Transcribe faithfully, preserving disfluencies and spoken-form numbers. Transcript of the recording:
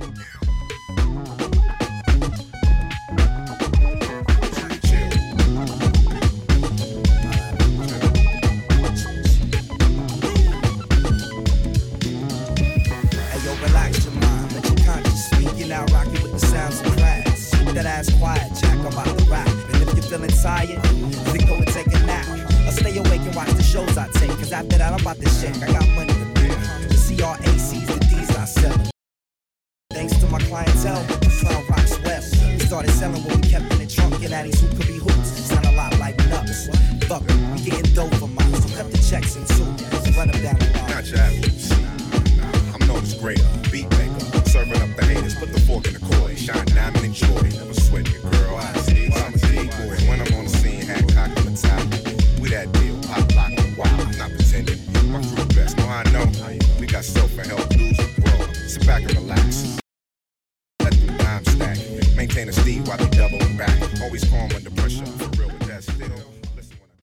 That ass quiet, Jack, I'm about to rap. And if you're feeling tired, then go and take a nap. Or stay awake and watch the shows I take. Cause after that, I'm about to shake. I got money to pay. The C R A Cs, the D's I sell. Thanks to my clientele, the clown rocks well. We started selling what we kept in the trunk. And at these who could be hoops. Sound a lot like nuts. Fuck it, we getting dope for mine. So cut the checks in two. Run them down the line. Not your average. Nah, I'm known as greater. Beat maker. Serving up the haters. Put the fork in the cord. Shine diamond and joy. Never sweat your girl. I see. Well, I'm a D-boy. When I'm on the scene, Hancock on the top. We that deal. Pop, lock, and wild. I'm not pretending. My crew best. No, I know. We got self and help. Lose and grow. Sit back and relax. Let the time stack. Maintain a steed while they doubling back. Always calm under pressure. For real with that still.